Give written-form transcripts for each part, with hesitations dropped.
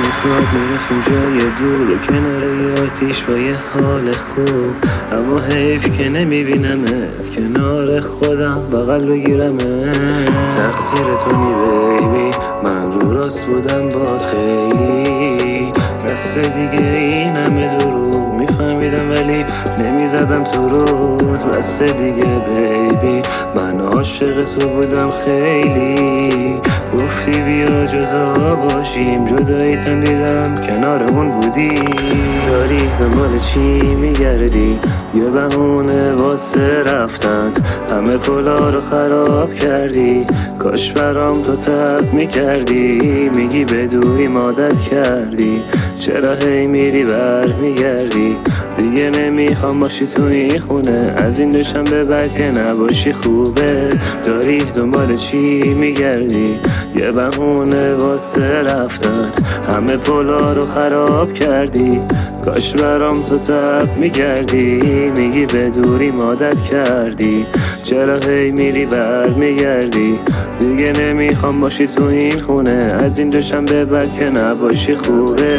میخواد میرفتیم جای دور و کنار یه آتیش با یه حال خوب، اما حیف که نمیبینمت کنار خودم بغل بگیرمت. تقصیر تو نی بیبی، من رو راست بودم باد خیلی، دست دیگه این همه دروغ میفهمیدم ولی نمیزدم تو رود. بس دیگه بیبی، من عاشق تو بودم خیلی، گفتی بیا جدا باشیم، جداییتم دیدم کنارمون بودی. داری دنبال چی میگردی؟ یه بهونه واسه رفتن، همه پلا رو خراب کردی، کاش برام تو تب میکردی. میگی بدوری عادت کردی، چرا هی میری بر میگردی؟ دیگه نمیخوام باشی تو این خونه، از این دوشنبه بعد که نباشی خوبه. داری دنبال چی میگردی؟ یه بهونه واسه رفتن، همه پلا رو خراب کردی، کاش برام تو تب میگردی. میگی بدوری عادت کردی، چرا هی میری بر میگردی؟ دیگه نمیخوام باشی تو این خونه، از این دوشنبه بعد که نباشی خوبه.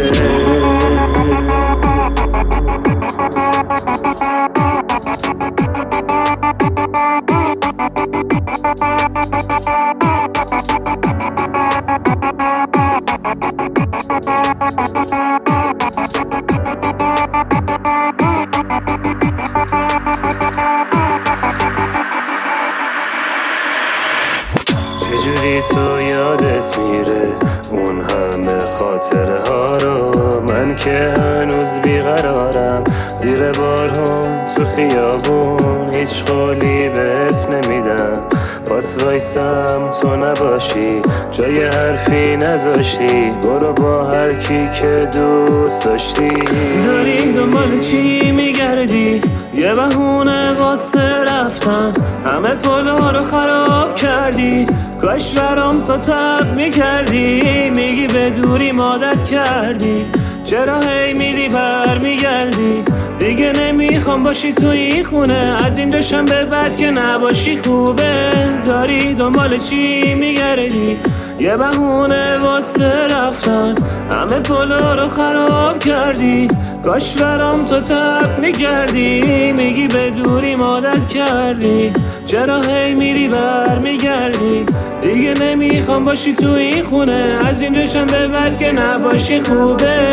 چجوری تو یادت میره اون همه خاطره ها رو؟ من که هنوز بیقرارم زیر بارون تو خیابون، هیچ قولی بهت نمیدم، بات وایسم تو نباشی، جای حرفی نذاشتی، برو با هر کی که دوست داشتی. داری دنبال چی میگردی؟ یه بهونه واسه رفتن، همه پلا رو خراب کردی، کاش برام تو تب میکردی. میگی بدوری عادت کردی، چرا هی میری بر میگردی؟ دیگه نمیخوام باشی تو این خونه، از این دوشنبه بعد که نباشی خوبه. داری دنبال چی میگردی؟ یه بهونه واسه رفتن، همه پلا رو خراب کردی، کاش برام تو تب میگردی. میگی بدوری عادت کردی، چرا هی میری بر میگردی؟ دیگه نمیخوام باشی تو این خونه، از این دوشنبه بعد که نباشی خوبه.